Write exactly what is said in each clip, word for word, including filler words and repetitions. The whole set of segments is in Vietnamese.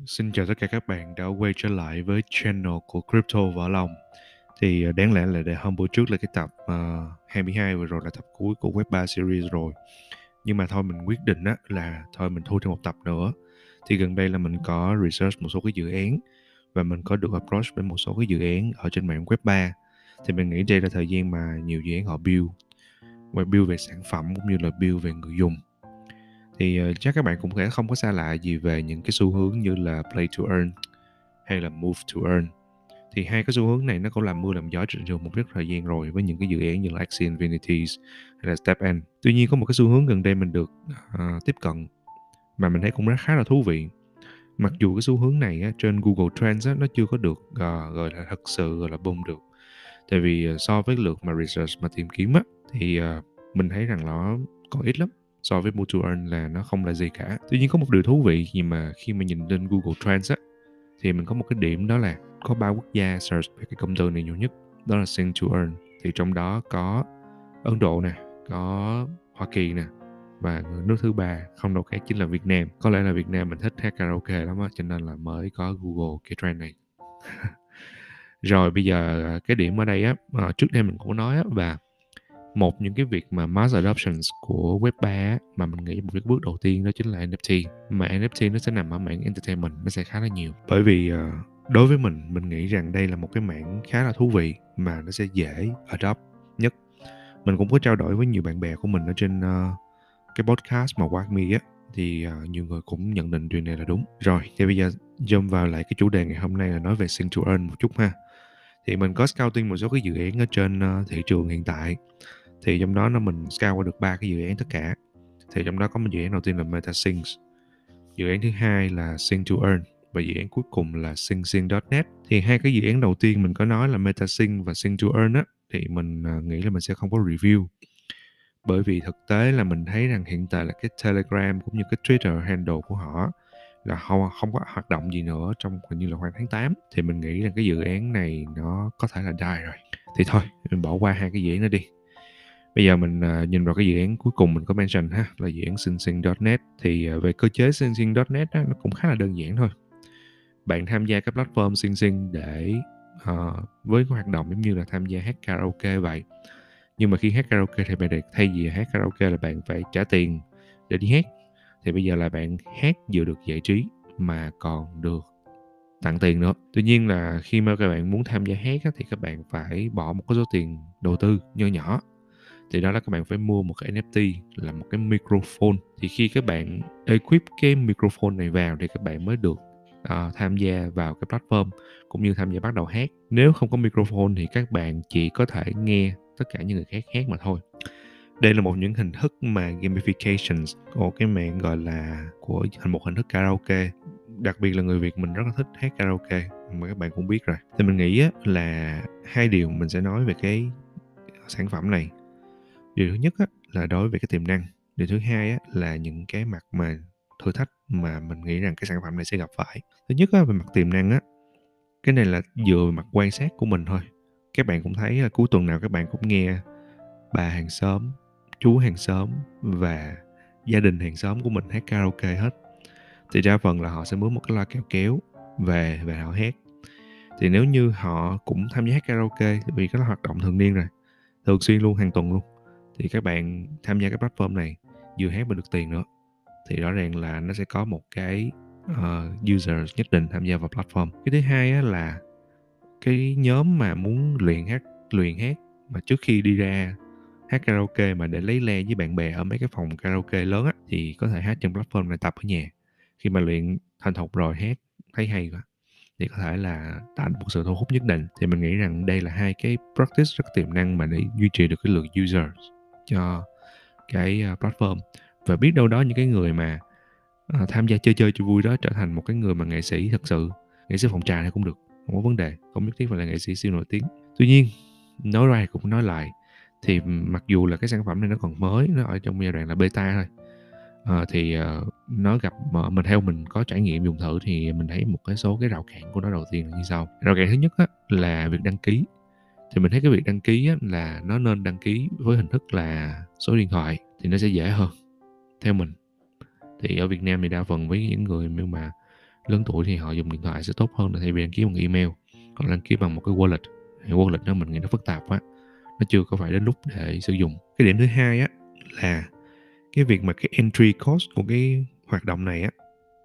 Xin chào tất cả các bạn đã quay trở lại với channel của Crypto Võ Long. Thì ờ, đáng lẽ là để hôm bữa trước là cái tập ờ, hai mươi hai vừa rồi là tập cuối của Web ba series rồi. Nhưng mà thôi mình quyết định á là thôi mình thu thêm một tập nữa. Thì gần đây là mình có research một số cái dự án và mình có được approach với một số cái dự án ở trên mạng Web ba. Thì mình nghĩ đây là thời gian mà nhiều dự án họ build, và build về sản phẩm cũng như là build về người dùng. Thì uh, chắc các bạn cũng sẽ không có xa lạ gì về những cái xu hướng như là play to earn hay là move to earn. Thì hai cái xu hướng này nó cũng làm mưa làm gió trên thị trường một rất thời gian rồi, với những cái dự án như là Axie Infinities hay là StepN. Tuy nhiên có một cái xu hướng gần đây mình được uh, tiếp cận mà mình thấy cũng rất khá là thú vị. Mặc dù cái xu hướng này á, trên Google Trends á, nó chưa có được uh, gọi là thật sự gọi là boom được. Tại vì uh, so với lượt mà research mà tìm kiếm á, thì uh, mình thấy rằng nó còn ít lắm. So với Move to Earn là nó không là gì cả. Tuy nhiên có một điều thú vị gì mà khi mà nhìn lên Google Trends á, thì mình có một cái điểm đó là có ba quốc gia search về cái cụm từ này nhiều nhất, đó là Sing to Earn. Thì trong đó có Ấn Độ nè, có Hoa Kỳ nè, và nước thứ ba không đâu khác chính là Việt Nam. Có lẽ là Việt Nam mình thích hát karaoke lắm á, cho nên là mới có Google cái trend này. Rồi bây giờ cái điểm ở đây á, trước đây mình cũng nói á, và một những cái việc mà mass adoptions của Web ba á, mà mình nghĩ một cái bước đầu tiên đó chính là en ép tê. Mà en ép tê nó sẽ nằm ở mảng entertainment, nó sẽ khá là nhiều. Bởi vì uh, đối với mình, mình nghĩ rằng đây là một cái mảng khá là thú vị mà nó sẽ dễ adopt nhất. Mình cũng có trao đổi với nhiều bạn bè của mình ở trên uh, cái podcast mà Walk Me á, thì uh, nhiều người cũng nhận định điều này là đúng. Rồi, thì bây giờ jump vào lại cái chủ đề ngày hôm nay là nói về Sing to Earn một chút ha. Thì mình có scouting một số cái dự án ở trên uh, thị trường hiện tại. Thì trong đó nó mình scout qua được ba cái dự án tất cả. Thì trong đó có một dự án đầu tiên là MetaSing, dự án thứ hai là Sing to Earn, và dự án cuối cùng là SingSing chấm net. Thì hai cái dự án đầu tiên mình có nói là MetaSing và Sing to Earn á, thì mình uh, nghĩ là mình sẽ không có review. Bởi vì thực tế là mình thấy rằng hiện tại là cái Telegram cũng như cái Twitter handle của họ là không, không có hoạt động gì nữa trong hình như là khoảng tháng tám. Thì mình nghĩ rằng cái dự án này nó có thể là die rồi. Thì thôi, mình bỏ qua hai cái dự án đó đi. Bây giờ mình uh, nhìn vào cái dự án cuối cùng mình có mention ha, là dự án SingSing chấm net. Thì uh, về cơ chế SingSing chấm net á, nó cũng khá là đơn giản thôi. Bạn tham gia cái platform SingSing để uh, với cái hoạt động giống như là tham gia hát karaoke vậy. Nhưng mà khi hát karaoke thì bạn thay vì hát karaoke là bạn phải trả tiền để đi hát, thì bây giờ là bạn hát vừa được giải trí mà còn được tặng tiền nữa. Tuy nhiên là khi mà các bạn muốn tham gia hát á, thì các bạn phải bỏ một cái số tiền đầu tư nho nhỏ. Thì đó là các bạn phải mua một cái en ép tê là một cái microphone. Thì khi các bạn equip cái microphone này vào thì các bạn mới được uh, tham gia vào cái platform cũng như tham gia bắt đầu hát. Nếu không có microphone thì các bạn chỉ có thể nghe tất cả những người khác hát mà thôi. Đây là một những hình thức mà gamifications của cái mạng gọi là của một hình thức karaoke. Đặc biệt là người Việt mình rất là thích hát karaoke, mà các bạn cũng biết rồi. Thì mình nghĩ á, là hai điều mình sẽ nói về cái sản phẩm này. Điều thứ nhất á, là đối với cái tiềm năng. Điều thứ hai á, là những cái mặt mà thử thách mà mình nghĩ rằng cái sản phẩm này sẽ gặp phải. Thứ nhất á, về mặt tiềm năng á, cái này là dựa vào mặt quan sát của mình thôi. Các bạn cũng thấy là cuối tuần nào các bạn cũng nghe bà hàng xóm, chú hàng xóm và gia đình hàng xóm của mình hát karaoke hết. Thì đa phần là họ sẽ mướn một cái loa kẹo kéo về và họ hát. Thì nếu như họ cũng tham gia hát karaoke, vì cái là hoạt động thường niên rồi, thường xuyên luôn, hàng tuần luôn, thì các bạn tham gia cái platform này vừa hát mà được tiền nữa, thì rõ ràng là nó sẽ có một cái uh, user nhất định tham gia vào platform. Cái thứ hai á, là cái nhóm mà muốn luyện hát luyện hát mà trước khi đi ra hát karaoke mà để lấy le với bạn bè ở mấy cái phòng karaoke lớn á, thì có thể hát trên platform này tập ở nhà. Khi mà luyện thành thục rồi, hát thấy hay quá thì có thể là tạo một sự thu hút nhất định. Thì mình nghĩ rằng đây là hai cái practice rất tiềm năng mà để duy trì được cái lượng users cho cái platform. Và biết đâu đó những cái người mà uh, tham gia chơi chơi cho vui đó trở thành một cái người mà nghệ sĩ thật sự, nghệ sĩ phòng trà này cũng được, không có vấn đề, không nhất thiết phải là nghệ sĩ siêu nổi tiếng. Tuy nhiên nói ra cũng nói lại, thì mặc dù là cái sản phẩm này nó còn mới, nó ở trong giai đoạn là beta thôi, à, thì uh, nó gặp uh, mình theo mình có trải nghiệm dùng thử thì mình thấy một cái số cái rào cản của nó. Đầu tiên là như sau. Rào cản thứ nhất á, là việc đăng ký. Thì mình thấy cái việc đăng ký á, là nó nên đăng ký với hình thức là số điện thoại thì nó sẽ dễ hơn theo mình. Thì ở Việt Nam thì đa phần với những người nhưng mà Lớn tuổi thì họ dùng điện thoại sẽ tốt hơn là thay vì đăng ký bằng email hoặc đăng ký bằng một cái wallet. Thì wallet đó mình nghĩ nó phức tạp quá, nó chưa có phải đến lúc để sử dụng. Cái điểm thứ hai á là cái việc mà cái entry cost của cái hoạt động này á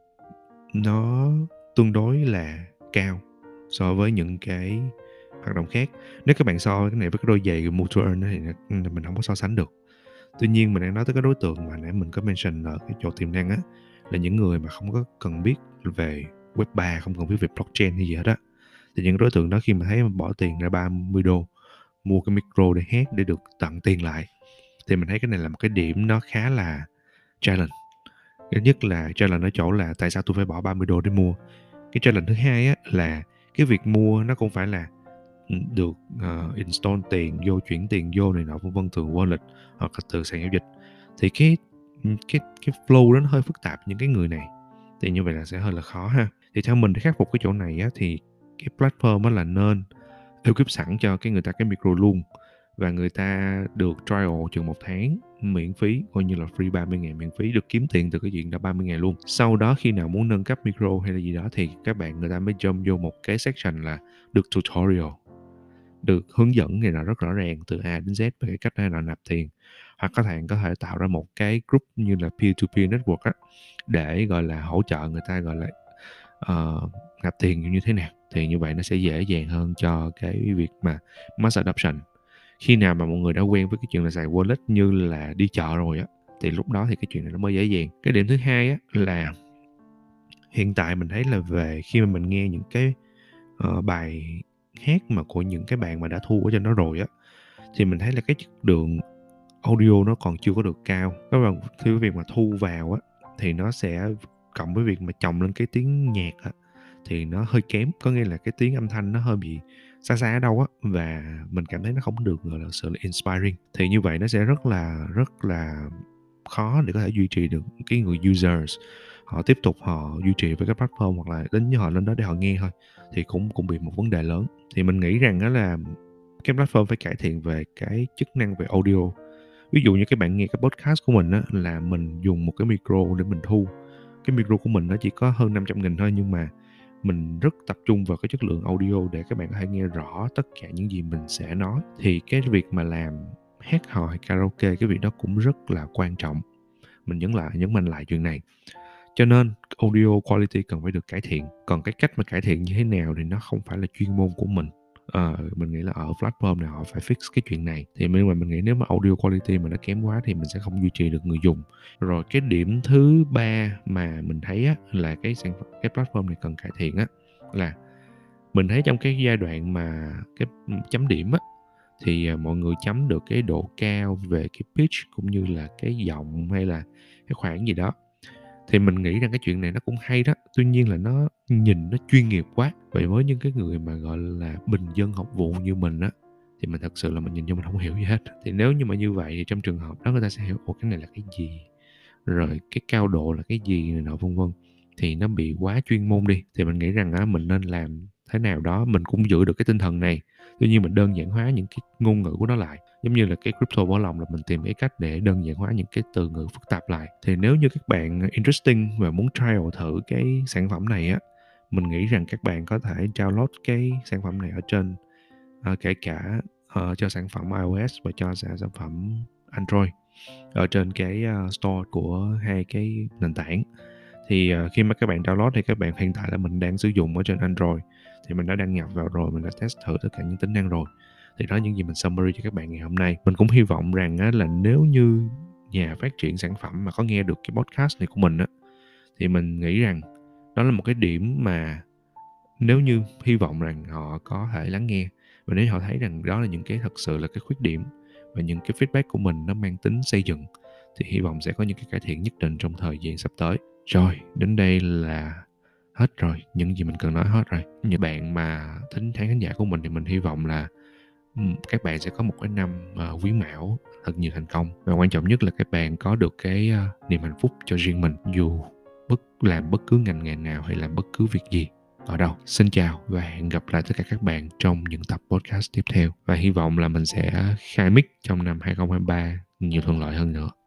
nó tương đối là cao so với những cái hoạt động khác. Nếu các bạn so cái này với cái đôi giày Move to Earn thì mình không có so sánh được. Tuy nhiên mình đang nói tới cái đối tượng mà nãy mình có mention ở cái chỗ tiềm năng á, là những người mà không có cần biết về web ba, không cần biết về blockchain hay gì hết á. Thì những đối tượng đó khi mà thấy mình bỏ tiền ra ba mươi đô mua cái micro để hát để được tặng tiền lại, thì mình thấy cái này là một cái điểm nó khá là challenge. Thứ nhất là challenge ở chỗ là tại sao tôi phải bỏ ba mươi đô để mua. Cái challenge thứ hai á là cái việc mua nó cũng phải là được uh, install tiền vô, chuyển tiền vô này nọ vân vân từ wallet hoặc là từ sàn giao dịch. Thì cái cái cái flow đó nó hơi phức tạp những cái người này, thì như vậy là sẽ hơi là khó ha. Thì theo mình để khắc phục cái chỗ này á, thì cái platform á là nên equip sẵn cho cái người ta cái micro luôn, và người ta được trial chừng một tháng miễn phí, coi như là free ba mươi ngày miễn phí, được kiếm tiền từ cái chuyện đó ba mươi ngày luôn. Sau đó khi nào muốn nâng cấp micro hay là gì đó thì các bạn người ta mới jump vô một cái section là được tutorial, được hướng dẫn này là rất rõ ràng từ A đến Z về cái cách này là nạp tiền. Hoặc các bạn có thể tạo ra một cái group như là peer-to-peer network á, để gọi là hỗ trợ người ta gọi là uh, nạp tiền như thế nào. Thì như vậy nó sẽ dễ dàng hơn cho cái việc mà mass adoption. Khi nào mà mọi người đã quen với cái chuyện là xài wallet như là đi chợ rồi á, thì lúc đó thì cái chuyện này nó mới dễ dàng. Cái điểm thứ hai á là hiện tại mình thấy là về khi mà mình nghe những cái uh, bài hát mà của những cái bạn mà đã thu ở trên đó rồi á, thì mình thấy là cái chất lượng audio nó còn chưa có được cao. Các bạn khi cái việc mà thu vào á thì nó sẽ cộng với việc mà chồng lên cái tiếng nhạc á thì nó hơi kém, có nghĩa là cái tiếng âm thanh nó hơi bị xa xa ở đâu á, và mình cảm thấy nó không được gọi là sự là inspiring. Thì như vậy nó sẽ rất là rất là khó để có thể duy trì được cái người users, họ tiếp tục họ duy trì với cái platform hoặc là đến với họ lên đó để họ nghe thôi, thì cũng cũng bị một vấn đề lớn. Thì mình nghĩ rằng đó là cái platform phải cải thiện về cái chức năng về audio. Ví dụ như các bạn nghe cái podcast của mình á, là mình dùng một cái micro để mình thu. Cái micro của mình nó chỉ có hơn năm trăm nghìn thôi, nhưng mà mình rất tập trung vào cái chất lượng audio để các bạn có thể nghe rõ tất cả những gì mình sẽ nói. Thì cái việc mà làm hát hò hay karaoke, cái việc đó cũng rất là quan trọng. Mình nhấn lại, nhấn mạnh lại chuyện này. Cho nên audio quality cần phải được cải thiện. Còn cái cách mà cải thiện như thế nào thì nó không phải là chuyên môn của mình. Ờ, mình nghĩ là ở platform này họ phải fix cái chuyện này. Thì nhưng mà mình nghĩ nếu mà audio quality mà nó kém quá thì mình sẽ không duy trì được người dùng. Rồi cái điểm thứ ba mà mình thấy á, là cái sản phẩm, cái platform này cần cải thiện á, là mình thấy trong cái giai đoạn mà cái chấm điểm á, thì à, mọi người chấm được cái độ cao về cái pitch cũng như là cái giọng hay là cái khoảng gì đó. Thì mình nghĩ rằng cái chuyện này nó cũng hay đó. Tuy nhiên là nó nhìn nó chuyên nghiệp quá. Vậy với những cái người mà gọi là bình dân học vụ như mình á, thì mình thật sự là mình nhìn vô mình không hiểu gì hết. Thì nếu như mà như vậy thì trong trường hợp đó người ta sẽ hiểu ồ cái này là cái gì, rồi cái cao độ là cái gì này nọ vân vân. Thì nó bị quá chuyên môn đi. Thì mình nghĩ rằng á, mình nên làm thế nào đó mình cũng giữ được cái tinh thần này. Tuy nhiên mình đơn giản hóa những cái ngôn ngữ của nó lại. Giống như là cái crypto vỡ lòng là mình tìm cái cách để đơn giản hóa những cái từ ngữ phức tạp lại. Thì nếu như các bạn interesting và muốn trial thử cái sản phẩm này á, mình nghĩ rằng các bạn có thể download cái sản phẩm này ở trên uh, kể cả uh, cho sản phẩm iOS và cho sản phẩm Android ở trên cái uh, store của hai cái nền tảng. Thì uh, khi mà các bạn download thì các bạn hiện tại là mình đang sử dụng ở trên Android, thì mình đã đăng nhập vào rồi, mình đã test thử tất cả những tính năng rồi. Thì đó là những gì mình summary cho các bạn ngày hôm nay. Mình cũng hy vọng rằng á, là nếu như nhà phát triển sản phẩm mà có nghe được cái podcast này của mình á, thì mình nghĩ rằng đó là một cái điểm mà nếu như hy vọng rằng họ có thể lắng nghe, và nếu họ thấy rằng đó là những cái thật sự là cái khuyết điểm và những cái feedback của mình nó mang tính xây dựng, thì hy vọng sẽ có những cái cải thiện nhất định trong thời gian sắp tới. Rồi, đến đây là hết rồi, những gì mình cần nói hết rồi. Những bạn mà thính khán khán giả của mình thì mình hy vọng là um, các bạn sẽ có một cái năm uh, quý mão thật nhiều thành công, và quan trọng nhất là các bạn có được cái uh, niềm hạnh phúc cho riêng mình, dù bất làm bất cứ ngành nghề nào hay làm bất cứ việc gì ở đâu. Xin chào và hẹn gặp lại tất cả các bạn trong những tập podcast tiếp theo, và hy vọng là mình sẽ khai mic trong năm hai không hai ba nhiều thuận lợi hơn nữa.